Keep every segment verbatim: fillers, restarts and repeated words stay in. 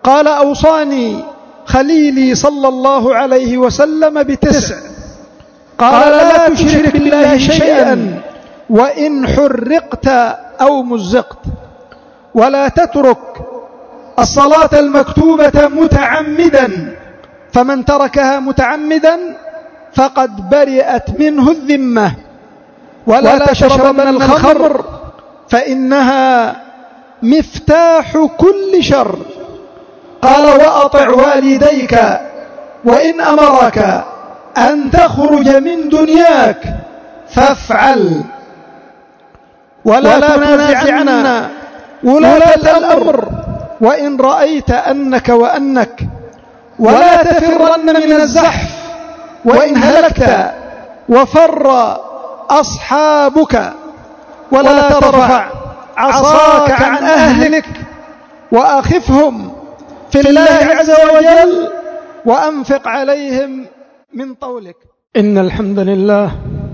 قال: أوصاني خليلي صلى الله عليه وسلم بتسع. قال: لا تشرك بالله شيئا وإن حرقت أو مزقت، ولا تترك الصلاة المكتوبة متعمدا، فمن تركها متعمدا فقد برئت منه الذمة، ولا تشربن الخمر فإنها مفتاح كل شر. قال: وأطع والديك وإن أمرك أن تخرج من دنياك فافعل، ولا تنازعن ولاة الأمر وإن رأيت أنك وأنك، ولا تفرن من الزحف وإن هلكت وفر أصحابك، ولا ترفع عصاك عن أهلك وأخفهم في الله عز وجل وأنفق عليهم من طولك. إن الحمد لله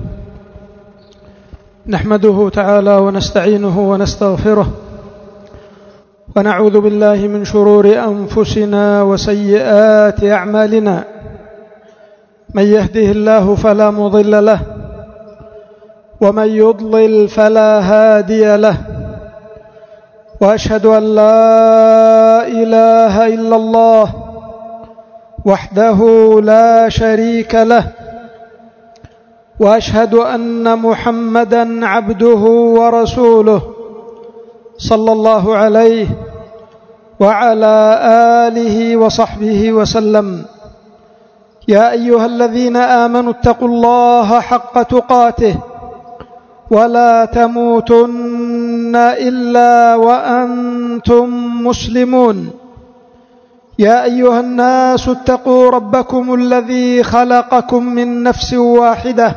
نحمده تعالى ونستعينه ونستغفره، ونعوذ بالله من شرور أنفسنا وسيئات أعمالنا. من يهده الله فلا مضل له، ومن يضلل فلا هادي له، وأشهد أن لا إله إلا الله وحده لا شريك له، وأشهد أن محمدًا عبده ورسوله صلى الله عليه وعلى آله وصحبه وسلم. يا أيها الذين آمنوا اتقوا الله حق تقاته ولا تموتن إلا وأنتم مسلمون. يا أيها الناس اتقوا ربكم الذي خلقكم من نفس واحدة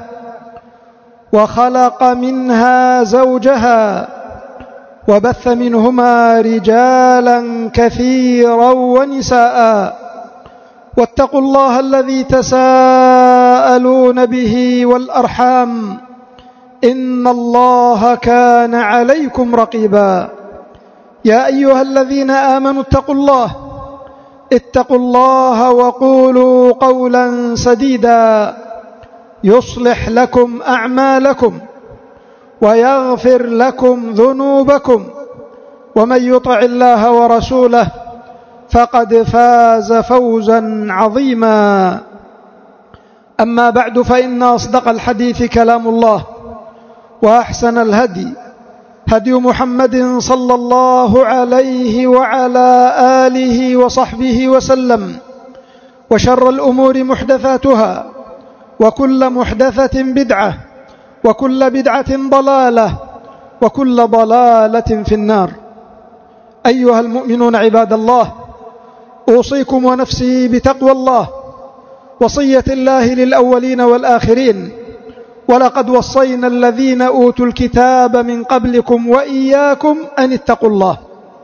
وخلق منها زوجها وبث منهما رجالا كثيرا ونساء، واتقوا الله الذي تساءلون به والأرحام إن الله كان عليكم رقيبا. يا أيها الذين آمنوا اتقوا الله اتقوا الله وقولوا قولا سديدا يصلح لكم أعمالكم ويغفر لكم ذنوبكم، ومن يطع الله ورسوله فقد فاز فوزا عظيما. أما بعد، فإن أصدق الحديث كلام الله، وأحسن الهدي هدي محمد صلى الله عليه وعلى آله وصحبه وسلم، وشر الأمور محدثاتها، وكل محدثة بدعة، وكل بدعة ضلالة، وكل ضلالة في النار. أيها المؤمنون عباد الله، أوصيكم ونفسي بتقوى الله، وصية الله للأولين والآخرين، ولقد وصينا الذين أوتوا الكتاب من قبلكم وإياكم أن اتقوا الله.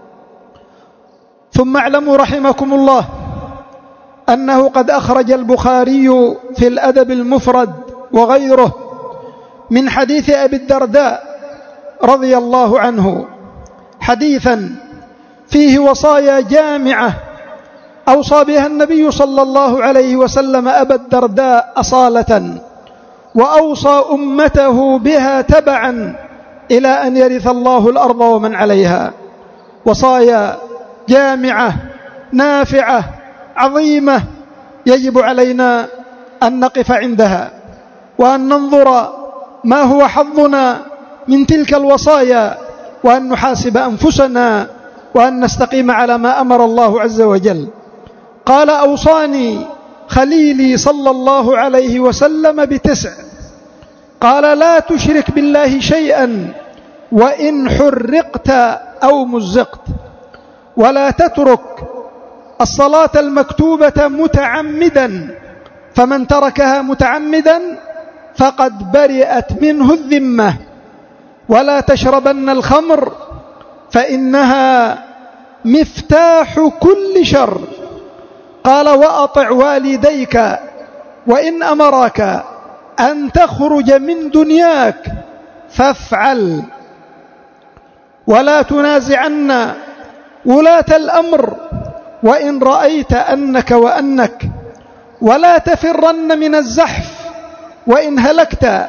ثم اعلموا رحمكم الله أنه قد أخرج البخاري في الأدب المفرد وغيره من حديث أبي الدرداء رضي الله عنه حديثا فيه وصايا جامعة أوصى بها النبي صلى الله عليه وسلم أبا الدرداء أصالة، وأوصى أمته بها تبعا إلى أن يرث الله الأرض ومن عليها. وصايا جامعة نافعة عظيمة يجب علينا أن نقف عندها، وأن ننظر ما هو حظنا من تلك الوصايا، وأن نحاسب أنفسنا، وأن نستقيم على ما أمر الله عز وجل. قال: أوصاني خليلي صلى الله عليه وسلم بتسع. قال: لا تشرك بالله شيئا وإن حرقت أو مزقت، ولا تترك الصلاة المكتوبة متعمدا، فمن تركها متعمدا فقد برئت منه الذمة، ولا تشربن الخمر فإنها مفتاح كل شر. قال: وأطع والديك وإن أمرك أن تخرج من دنياك فافعل، ولا تنازعن ولاة الأمر وإن رأيت أنك وأنك، ولا تفرن من الزحف وإن هلكت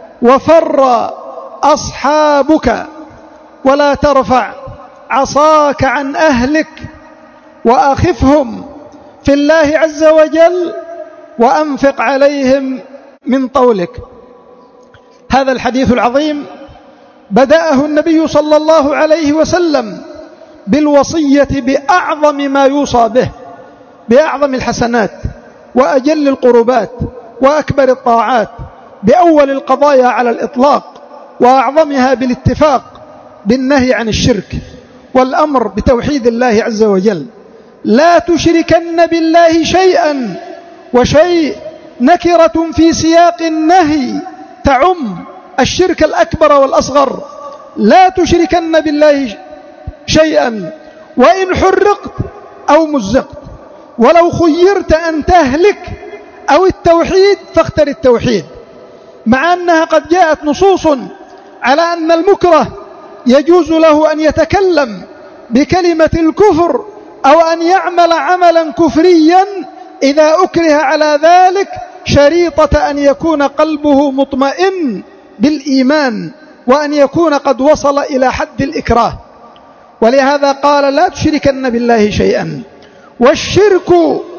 وفر أصحابك، ولا ترفع عصاك عن أهلك، وأخفهم في الله عز وجل وأنفق عليهم من طولك. هذا الحديث العظيم بدأه النبي صلى الله عليه وسلم بالوصية بأعظم ما يوصى به، بأعظم الحسنات وأجل القربات وأكبر الطاعات، بأول القضايا على الإطلاق وأعظمها بالاتفاق، بالنهي عن الشرك والأمر بتوحيد الله عز وجل. لا تشركن بالله شيئا، وشيء نكرة في سياق النهي تعم الشرك الأكبر والأصغر. لا تشركن بالله شيئا وإن حرقت أو مزقت، ولو خيرت أن تهلك أو التوحيد فاختر التوحيد، مع أنها قد جاءت نصوص على أن المكره يجوز له أن يتكلم بكلمة الكفر أو أن يعمل عملا كفريا إذا أكره على ذلك، شريطة أن يكون قلبه مطمئن بالإيمان وأن يكون قد وصل إلى حد الإكراه. ولهذا قال لا تشركن بالله شيئا. والشرك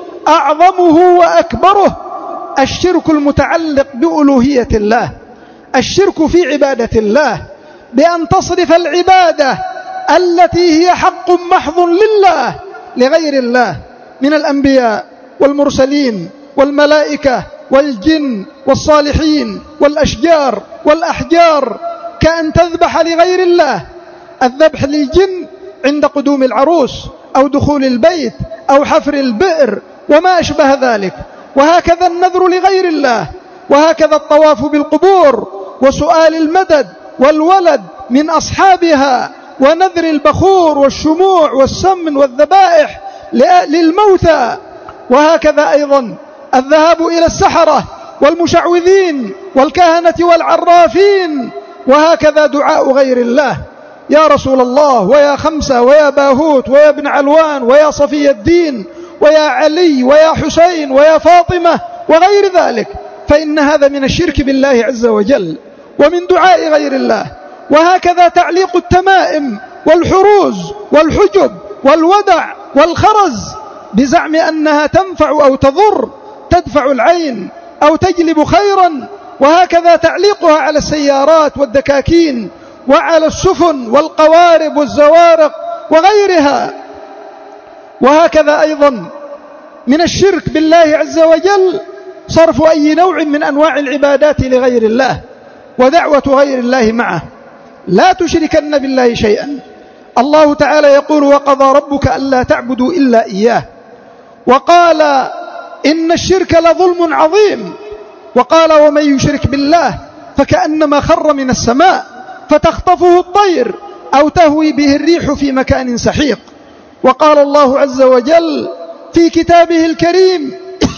أعظمه وأكبره الشرك المتعلق بألوهية الله، الشرك في عبادة الله، بأن تصرف العبادة التي هي حق محض لله لغير الله من الأنبياء والمرسلين والملائكة والجن والصالحين والأشجار والأحجار، كأن تذبح لغير الله، الذبح للجن عند قدوم العروس أو دخول البيت أو حفر البئر وما أشبه ذلك، وهكذا النذر لغير الله، وهكذا الطواف بالقبور وسؤال المدد والولد من أصحابها، ونذر البخور والشموع والسمن والذبائح للموتى، وهكذا أيضا الذهاب إلى السحرة والمشعوذين والكهنة والعرافين، وهكذا دعاء غير الله، يا رسول الله ويا خمسة ويا باهوت ويا ابن علوان ويا صفي الدين ويا علي ويا حسين ويا فاطمة وغير ذلك، فإن هذا من الشرك بالله عز وجل ومن دعاء غير الله. وهكذا تعليق التمائم والحروز والحجب والودع والخرز بزعم أنها تنفع أو تضر، تدفع العين أو تجلب خيرا، وهكذا تعليقها على السيارات والدكاكين وعلى السفن والقوارب والزوارق وغيرها. وهكذا أيضا من الشرك بالله عز وجل صرف أي نوع من أنواع العبادات لغير الله ودعوة غير الله معه. لا تشركن بالله شيئا. الله تعالى يقول وقضى ربك ألا تعبدوا إلا إياه، وقال إن الشرك لظلم عظيم، وقال ومن يشرك بالله فكأنما خر من السماء فتخطفه الطير أو تهوي به الريح في مكان سحيق. وقال الله عز وجل في كتابه الكريم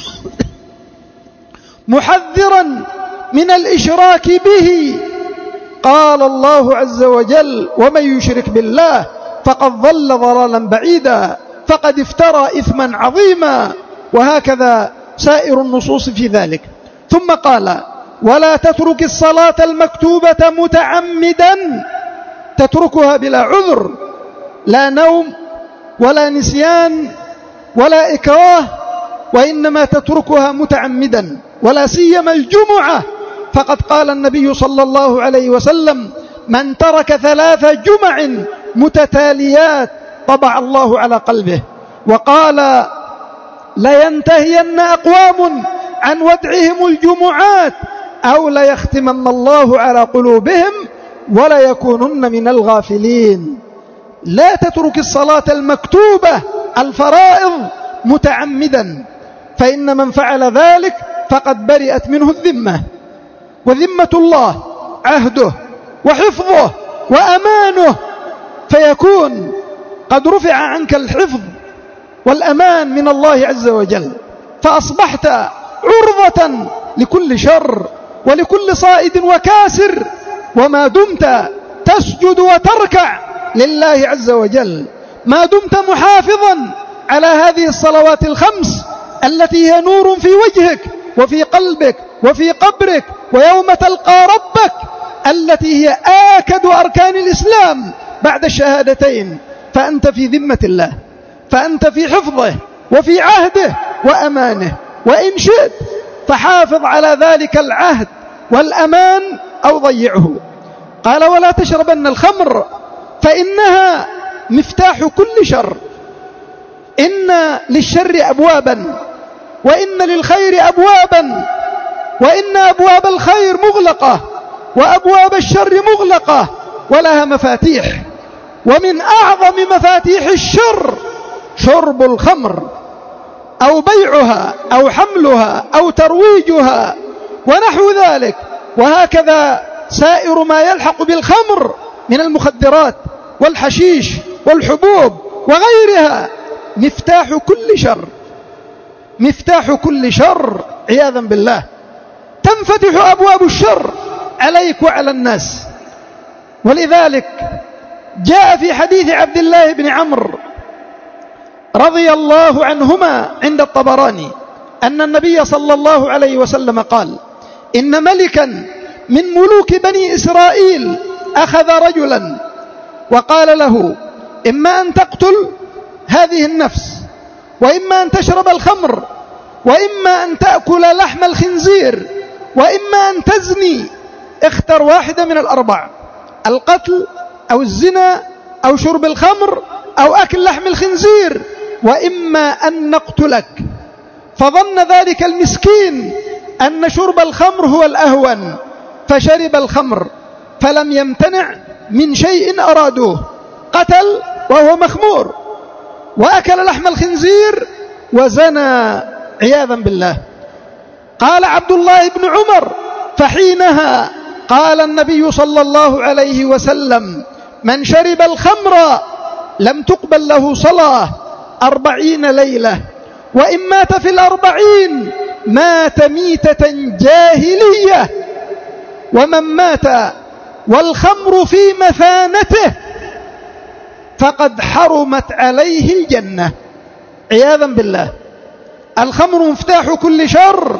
محذرا من الإشراك به، قال الله عز وجل ومن يشرك بالله فقد ضل ضلالا بعيدا فقد افترى إثما عظيما، وهكذا سائر النصوص في ذلك. ثم قال ولا تترك الصلاة المكتوبة متعمدا، تتركها بلا عذر، لا نوم ولا نسيان ولا إكراه، وإنما تتركها متعمدا، ولا سيما الجمعة، فقد قال النبي صلى الله عليه وسلم من ترك ثلاث جمع متتاليات طبع الله على قلبه. وقال لينتهين أقوام عن ودعهم الجمعات أو ليختمن الله على قلوبهم ولا يكونن من الغافلين. لا تترك الصلاة المكتوبة الفرائض متعمدا، فإن من فعل ذلك فقد برئت منه الذمة، وذمة الله عهده وحفظه وأمانه، فيكون قد رفع عنك الحفظ والأمان من الله عز وجل، فأصبحت عرضة لكل شر ولكل صائد وكاسر، وما دمت تسجد وتركع لله عز وجل، ما دمت محافظا على هذه الصلوات الخمس التي هي نور في وجهك وفي قلبك وفي قبرك ويوم تلقى ربك، التي هي آكد أركان الإسلام بعد الشهادتين، فأنت في ذمة الله، فأنت في حفظه وفي عهده وأمانه، وإن شئت فحافظ على ذلك العهد والأمان أو ضيعه. قال: ولا تشربن الخمر فإنها مفتاح كل شر. إن للشر أبوابا وإن للخير أبوابا، وإن أبواب الخير مغلقة وأبواب الشر مغلقة ولها مفاتيح، ومن أعظم مفاتيح الشر شرب الخمر أو بيعها أو حملها أو ترويجها ونحو ذلك، وهكذا سائر ما يلحق بالخمر من المخدرات والحشيش والحبوب وغيرها، مفتاح كل شر، مفتاح كل شر عياذا بالله. تنفتح أبواب الشر عليك وعلى الناس. ولذلك جاء في حديث عبد الله بن عمرو رضي الله عنهما عند الطبراني أن النبي صلى الله عليه وسلم قال: إن ملكا من ملوك بني إسرائيل أخذ رجلا وقال له: إما أن تقتل هذه النفس، وإما أن تشرب الخمر، وإما أن تأكل لحم الخنزير، وإما أن تزني، اختر واحدة من الأربع: القتل أو الزنا أو شرب الخمر أو أكل لحم الخنزير، وإما أن نقتلك. فظن ذلك المسكين أن شرب الخمر هو الأهون، فشرب الخمر فلم يمتنع من شيء أرادوه، قتل وهو مخمور، وأكل لحم الخنزير وزنى عياذا بالله. قال عبد الله بن عمر: فحينها قال النبي صلى الله عليه وسلم: من شرب الخمر لم تقبل له صلاة أربعين ليلة، وإن مات في الأربعين مات ميتة جاهلية، ومن مات والخمر في مثانته فقد حرمت عليه الجنة عياذا بالله. الخمر مفتاح كل شر،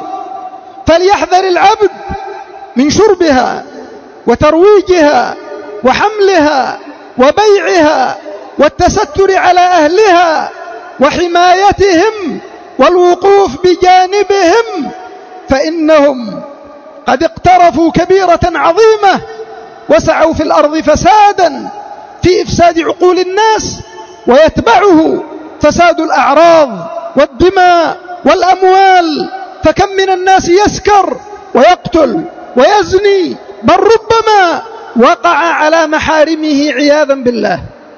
فليحذر العبد من شربها وترويجها وحملها وبيعها والتستر على أهلها وحمايتهم والوقوف بجانبهم، فإنهم قد اقترفوا كبيرة عظيمة وسعوا في الأرض فسادا في إفساد عقول الناس، ويتبعه فساد الأعراض والدماء والأموال. فكم من الناس يسكر ويقتل ويزني، بل ربما وقع على محارمه عياذا بالله،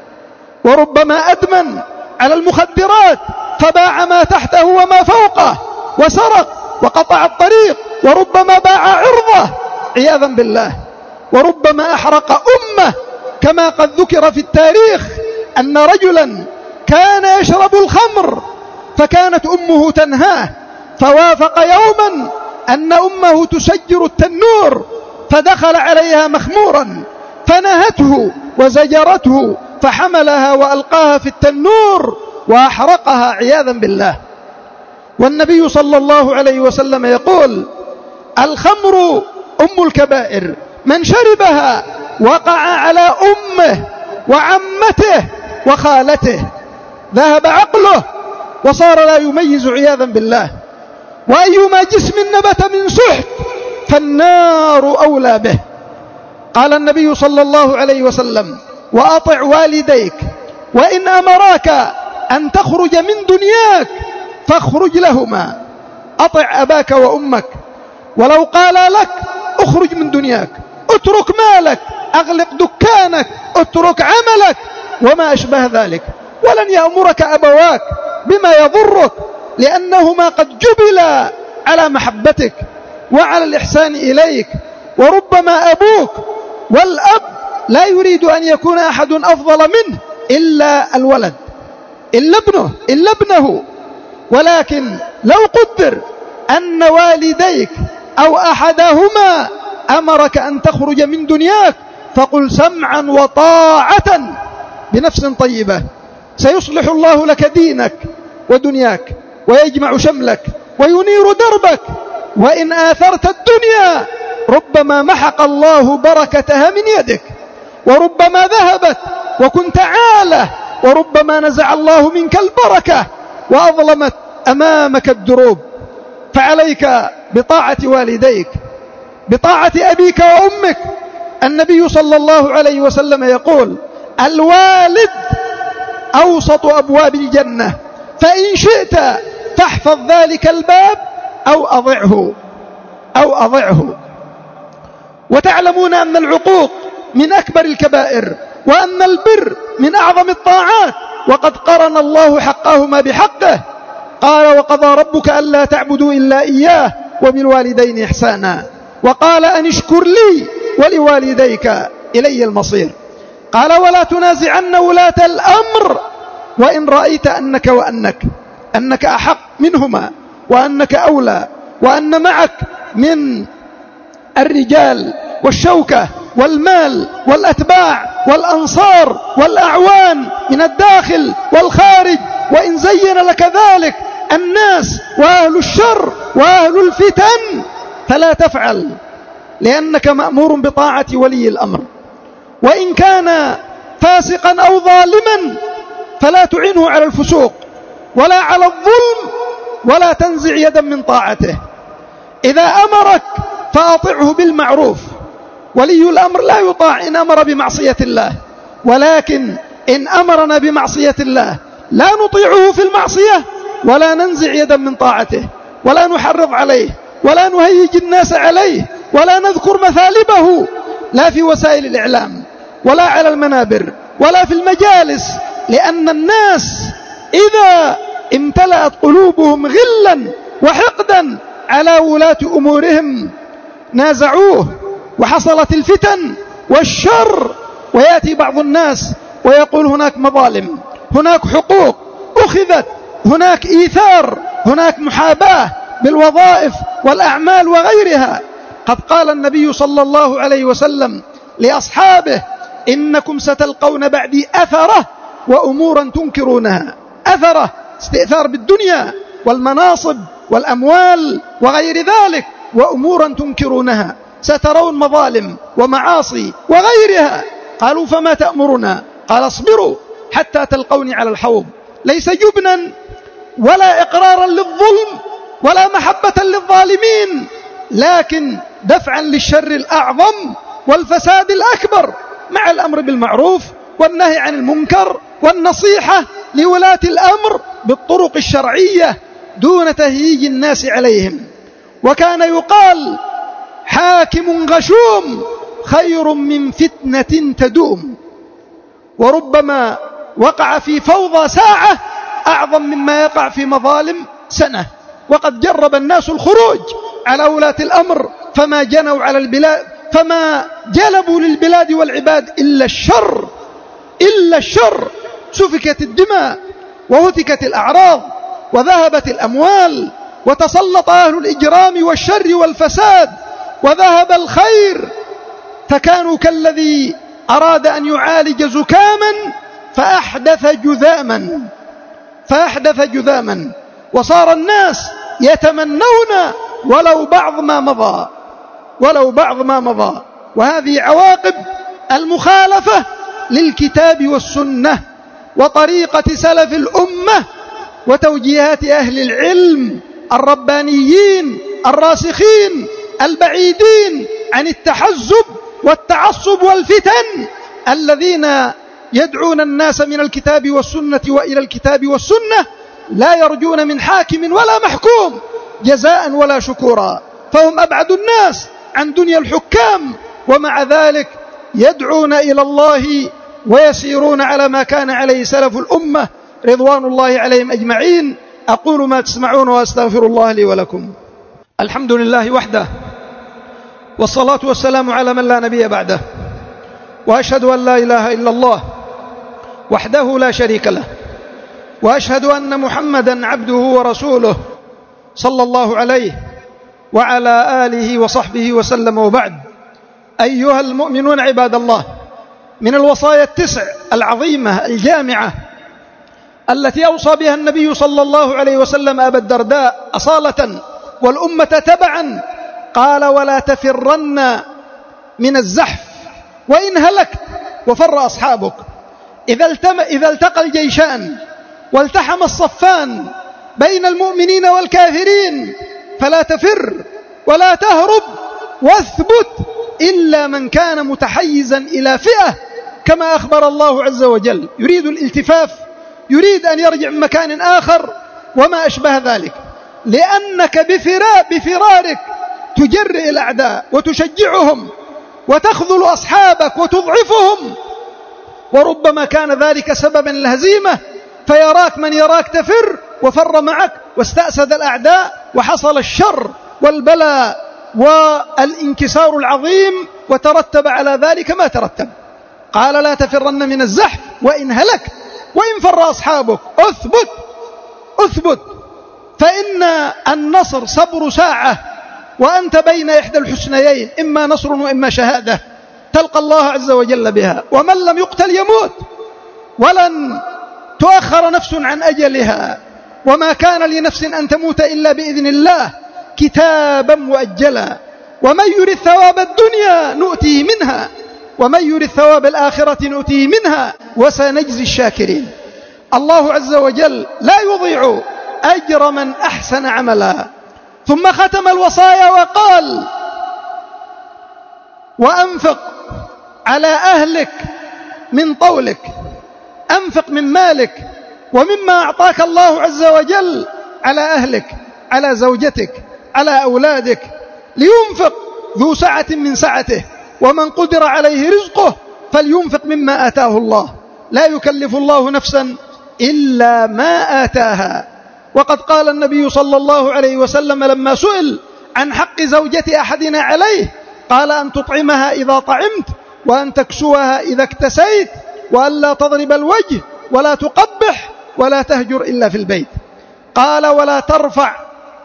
وربما أدمن على المخدرات فباع ما تحته وما فوقه، وسرق وقطع الطريق، وربما باع عرضه عياذا بالله، وربما أحرق أمه، كما قد ذكر في التاريخ أن رجلا كان يشرب الخمر فكانت أمه تنهاه، فوافق يوما أن أمه تسجر التنور، فدخل عليها مخمورا فنهته وزجرته، فحملها وألقاها في التنور وأحرقها عياذا بالله. والنبي صلى الله عليه وسلم يقول: الخمر أم الكبائر، من شربها وقع على أمه وعمته وخالته، ذهب عقله وصار لا يميز عياذا بالله. وأيما جسم نبت من سحت فالنار أولى به. قال النبي صلى الله عليه وسلم: وأطع والديك، وإن أمراك أن تخرج من دنياك فاخرج لهما. أطع أباك وأمك، ولو قال لك اخرج من دنياك، اترك مالك، أغلق دكانك، اترك عملك، وما أشبه ذلك، ولن يأمرك أبواك بما يضرك، لأنهما قد جبلا على محبتك وعلى الإحسان إليك. وربما أبوك والأب لا يريد أن يكون أحد أفضل منه إلا الولد، إلا ابنه إلا ابنه ولكن لو قدر أن والديك أو أحدهما أمرك أن تخرج من دنياك فقل سمعا وطاعة بنفس طيبة، سيصلح الله لك دينك ودنياك ويجمع شملك وينير دربك. وإن آثرت الدنيا ربما محق الله بركتها من يدك، وربما ذهبت وكنت عالة، وربما نزع الله منك البركة وأظلمت أمامك الدروب. فعليك بطاعة والديك، بطاعة أبيك وأمك. النبي صلى الله عليه وسلم يقول: الوالد أوسط أبواب الجنة، فإن شئت فاحفظ ذلك الباب أو أضعه أو أضعه. وتعلمون أن العقوق من أكبر الكبائر، وأن البر من أعظم الطاعات، وقد قرن الله حقهما بحقه. قال: وقضى ربك ألا تعبدوا إلا إياه وبالوالدين إحسانا. وقال: أن اشكر لي ولوالديك إلي المصير. قال: ولا تنازعن ولاة الأمر وإن رأيت أنك وأنك أنك أحق منهما، وأنك أولى، وأن معك من الرجال والشوكة والمال والأتباع والأنصار والأعوان من الداخل والخارج، وإن زين لك ذلك الناس وأهل الشر وأهل الفتن فلا تفعل، لأنك مأمور بطاعة ولي الأمر. وإن كان فاسقا أو ظالما فلا تعنه على الفسوق ولا على الظلم، ولا تنزع يدا من طاعته. إذا أمرك فأطعه بالمعروف. ولي الأمر لا يطاع إن أمر بمعصية الله، ولكن إن أمرنا بمعصية الله لا نطيعه في المعصية، ولا ننزع يدا من طاعته، ولا نحرض عليه، ولا نهيج الناس عليه، ولا نذكر مثالبه، لا في وسائل الإعلام ولا على المنابر ولا في المجالس. لأن الناس إذا امتلأت قلوبهم غلا وحقدا على ولاة أمورهم نازعوه، وحصلت الفتن والشر. ويأتي بعض الناس ويقول: هناك مظالم، هناك حقوق أخذت، هناك إيثار، هناك محاباة بالوظائف والأعمال وغيرها. قد قال النبي صلى الله عليه وسلم لأصحابه: إنكم ستلقون بعدي أثرة وأمورا تنكرونها. أثرة استئثار بالدنيا والمناصب والأموال وغير ذلك، وأمورا تنكرونها، سترون مظالم ومعاصي وغيرها. قالوا: فما تأمرنا؟ قال: اصبروا حتى تلقوني على الحوض، ليس جبنا ولا إقرارا للظلم ولا محبة للظالمين، لكن دفعا للشر الأعظم والفساد الأكبر، مع الأمر بالمعروف والنهي عن المنكر والنصيحة لولاة الأمر بالطرق الشرعية دون تهييج الناس عليهم. وكان يقال: حاكم غشوم خير من فتنة تدوم. وربما وقع في فوضى ساعة أعظم مما يقع في مظالم سنة. وقد جرب الناس الخروج على ولاة الأمر فما جنوا على البلاد، فما جلبوا للبلاد والعباد إلا الشر، إلا الشر. سفكت الدماء وهتكت الأعراض وذهبت الأموال، وتسلط أهل الإجرام والشر والفساد، وذهب الخير. فكانوا كالذي أراد أن يعالج زكاما فأحدث جذاما فأحدث جذاما وصار الناس يتمنون ولو بعض ما مضى ولو بعض ما مضى. وهذه عواقب المخالفة للكتاب والسنة وطريقة سلف الأمة وتوجيهات أهل العلم الربانيين الراسخين البعيدين عن التحزب والتعصب والفتن، الذين يدعون الناس من الكتاب والسنة وإلى الكتاب والسنة، لا يرجون من حاكم ولا محكوم جزاء ولا شكورا، فهم أبعد الناس عن دنيا الحكام، ومع ذلك يدعون إلى الله ويسيرون على ما كان عليه سلف الأمة رضوان الله عليهم أجمعين. أقول ما تسمعون وأستغفر الله لي ولكم. الحمد لله وحده، والصلاة والسلام على من لا نبي بعده، وأشهد أن لا إله إلا الله وحده لا شريك له، وأشهد أن محمدا عبده ورسوله صلى الله عليه وعلى آله وصحبه وسلم. وبعد، أيها المؤمنون عباد الله، من الوصايا التسع العظيمة الجامعة التي أوصى بها النبي صلى الله عليه وسلم أبا الدرداء أصالة والأمة تبعا، قال: ولا تفرن من الزحف وإن هلكت وفر أصحابك. إذا, التم إذا التقى الجيشان والتحم الصفان بين المؤمنين والكافرين فلا تفر ولا تهرب واثبت إلا من كان متحيزا إلى فئة، كما أخبر الله عز وجل، يريد الالتفاف، يريد أن يرجع من مكان آخر وما أشبه ذلك، لأنك بفرارك تجرئ الأعداء وتشجعهم وتخذل أصحابك وتضعفهم، وربما كان ذلك سببا للهزيمة، فيراك من يراك تفر وفر معك واستأسد الأعداء وحصل الشر والبلاء والانكسار العظيم، وترتب على ذلك ما ترتب. قال: لا تفرن من الزحف وإن هلكت وإن فر أصحابك، أثبت أثبت، فإن النصر صبر ساعة، وأنت بين إحدى الحسنيين، إما نصر وإما شهادة تلقى الله عز وجل بها، ومن لم يقتل يموت، ولن تؤخر نفس عن أجلها، وما كان لنفس أن تموت إلا بإذن الله كتابا مؤجلا، ومن يريد ثواب الدنيا نؤتيه منها ومن يريد ثواب الآخرة نؤتيه منها وسنجزي الشاكرين. الله عز وجل لا يضيع أجر من أحسن عملا. ثم ختم الوصايا وقال: وأنفق على أهلك من طولك، أنفق من مالك ومما أعطاك الله عز وجل على أهلك، على زوجتك، على أولادك، لينفق ذو سعة من سعته، ومن قدر عليه رزقه فلينفق مما آتاه الله، لا يكلف الله نفسا إلا ما آتاها. وقد قال النبي صلى الله عليه وسلم لما سئل عن حق زوجة أحدنا عليه، قال: أن تطعمها إذا طعمت، وأن تكسوها إذا اكتسيت، وأن لا تضرب الوجه ولا تقبح، ولا تهجر إلا في البيت. قال: ولا ترفع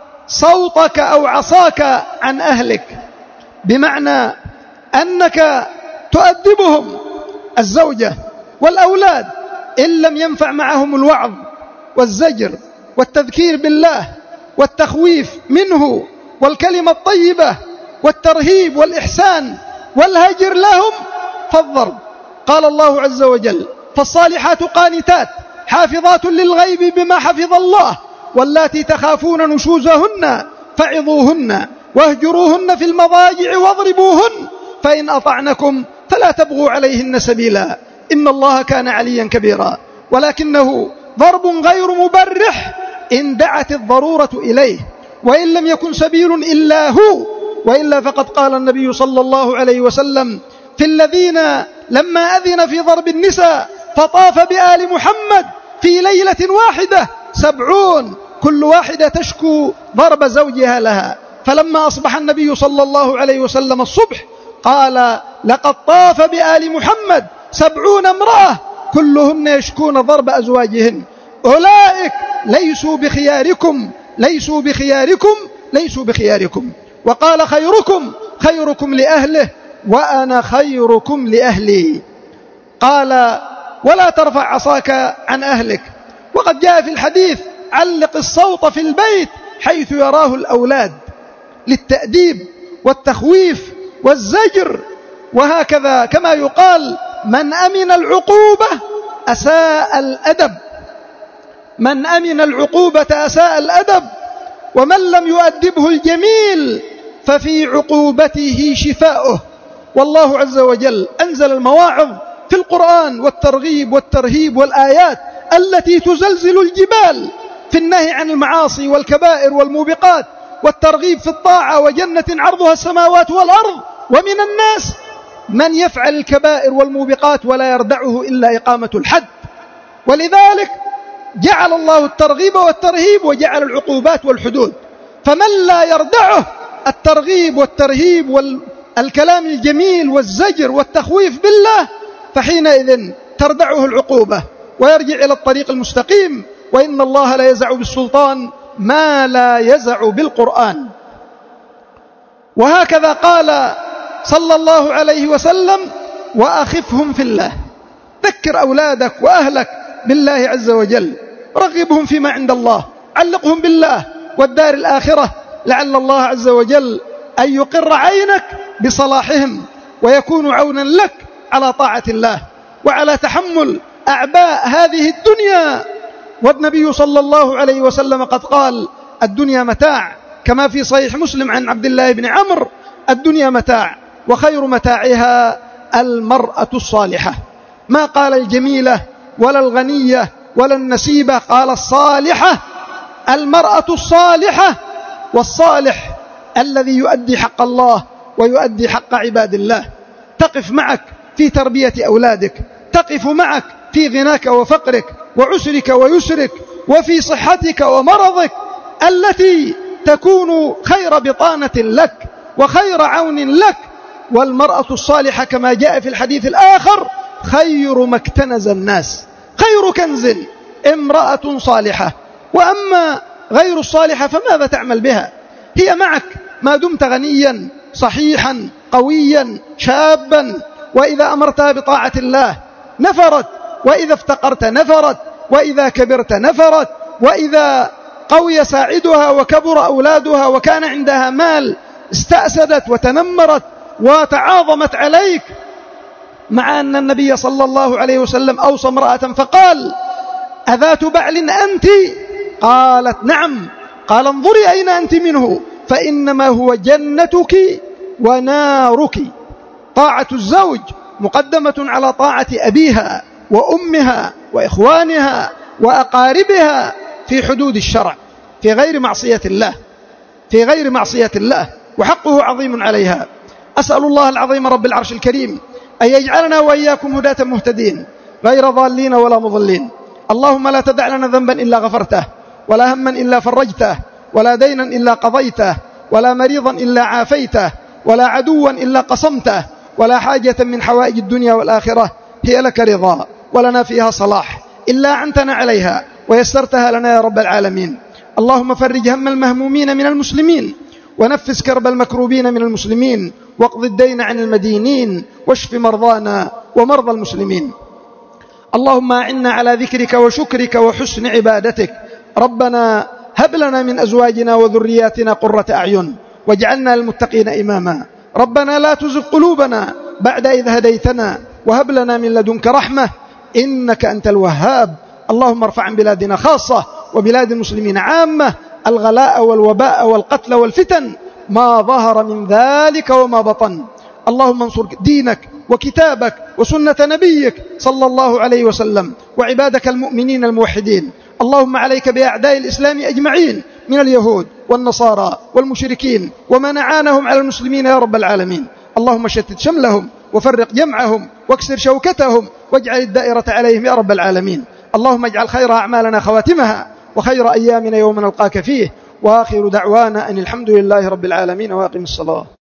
صوتك أو عصاك عن أهلك، بمعنى أنك تؤدبهم، الزوجة والأولاد، إن لم ينفع معهم الوعظ والزجر والتذكير بالله والتخويف منه والكلمة الطيبة والترهيب والإحسان والهجر لهم فالضرب. قال الله عز وجل: فالصالحات قانتات حافظات للغيب بما حفظ الله، واللاتي تخافون نشوزهن فعظوهن واهجروهن في المضاجع واضربوهن، فإن أطعنكم فلا تبغوا عليهن سبيلا، إن الله كان عليا كبيرا، ولكنه ضرب غير مبرح إن دعت الضرورة إليه، وإن لم يكن سبيل إلا هو، وإلا فقد قال النبي صلى الله عليه وسلم في الذين لما أذن في ضرب النساء فطاف بآل محمد في ليلة واحدة سبعون كل واحدة تشكو ضرب زوجها لها، فلما أصبح النبي صلى الله عليه وسلم الصبح قال: لقد طاف بآل محمد سبعون امرأة كلهن يشكون ضرب أزواجهن، أولئك ليسوا بخياركم ليسوا بخياركم ليسوا بخياركم. وقال: خيركم خيركم لأهله وأنا خيركم لأهلي. قال: ولا ترفع عصاك عن أهلك. وقد جاء في الحديث: علق الصوت في البيت حيث يراه الأولاد، للتأديب والتخويف والزجر. وهكذا كما يقال: من أمن العقوبة أساء الأدب، من أمن العقوبة أساء الأدب، ومن لم يؤدبه الجميل ففي عقوبته شفاؤه. والله عز وجل أنزل المواعظ في القرآن والترغيب والترهيب والآيات التي تزلزل الجبال في النهي عن المعاصي والكبائر والموبقات، والترغيب في الطاعة، وجنة عرضها السماوات والأرض، ومن الناس من يفعل الكبائر والموبقات ولا يردعه إلا إقامة الحد. ولذلك جعل الله الترغيب والترهيب وجعل العقوبات والحدود، فمن لا يردعه الترغيب والترهيب والكلام الجميل والزجر والتخويف بالله فحينئذ تردعه العقوبة ويرجع إلى الطريق المستقيم. وإن الله لا يزع بالسلطان ما لا يزع بالقرآن. وهكذا قال صلى الله عليه وسلم: وأخفهم في الله، ذكر أولادك وأهلك بالله عز وجل، رغبهم فيما عند الله، علقهم بالله والدار الآخرة، لعل الله عز وجل أن يقر عينك بصلاحهم ويكون عونا لك على طاعة الله وعلى تحمل أعباء هذه الدنيا. والنبي صلى الله عليه وسلم قد قال: الدنيا متاع، كما في صحيح مسلم عن عبد الله بن عمرو: الدنيا متاع وخير متاعها المرأة الصالحة. ما قال الجميلة ولا الغنية ولا النسيبة، قال الصالحة، المرأة الصالحة. والصالح الذي يؤدي حق الله ويؤدي حق عباد الله، تقف معك في تربية أولادك، تقف معك في غناك وفقرك وعسرك ويسرك وفي صحتك ومرضك، التي تكون خير بطانة لك وخير عون لك. والمرأة الصالحة كما جاء في الحديث الآخر: خير ما اكتنز الناس، خير كنز امرأة صالحة. وأما غير الصالحة فماذا تعمل بها؟ هي معك ما دمت غنيا صحيحا قويا شابا، وإذا أمرتها بطاعة الله نفرت، وإذا افتقرت نفرت، وإذا كبرت نفرت، وإذا قوي ساعدها وكبر أولادها وكان عندها مال استأسدت وتنمرت وتعاظمت عليك. مع أن النبي صلى الله عليه وسلم أوصى امرأة فقال: أذات بعل أنت؟ قالت: نعم. قال: انظري أين أنت منه، فإنما هو جنتك ونارك. طاعة الزوج مقدمة على طاعة أبيها وأمها وإخوانها وأقاربها في حدود الشرع، في غير معصية الله، في غير معصية الله، وحقه عظيم عليها. أسأل الله العظيم رب العرش الكريم أن يجعلنا وإياكم هداة مهتدين غير ضالين ولا مضلين. اللهم لا تدع لنا ذنبا إلا غفرته، ولا هما إلا فرجته، ولا دينا إلا قضيته، ولا مريضا إلا عافيته، ولا عدوا إلا قصمته، ولا حاجة من حوائج الدنيا والآخرة هي لك رضا ولنا فيها صلاح إلا أعنتنا عليها ويسرتها لنا يا رب العالمين. اللهم فرج هم المهمومين من المسلمين، ونفس كرب المكروبين من المسلمين، واقض الدين عن المدينين، واشف مرضانا ومرضى المسلمين. اللهم أعنا على ذكرك وشكرك وحسن عبادتك. ربنا هب لنا من أزواجنا وذرياتنا قرة أعين واجعلنا للمتقين إماما. ربنا لا تزغ قلوبنا بعد إذ هديتنا وهب لنا من لدنك رحمة إنك أنت الوهاب. اللهم ارفع عن بلادنا خاصة وبلاد المسلمين عامة الغلاء والوباء والقتل والفتن ما ظهر من ذلك وما بطن. اللهم انصر دينك وكتابك وسنة نبيك صلى الله عليه وسلم وعبادك المؤمنين الموحدين. اللهم عليك بأعداء الإسلام أجمعين من اليهود والنصارى والمشركين ومن أعانهم على المسلمين يا رب العالمين. اللهم شتت شملهم وفرق جمعهم واكسر شوكتهم واجعل الدائرة عليهم يا رب العالمين. اللهم اجعل خير أعمالنا خواتمها وخير أيامنا يوم نلقاك فيه، وآخر دعوانا أن الحمد لله رب العالمين، وأقم الصلاة.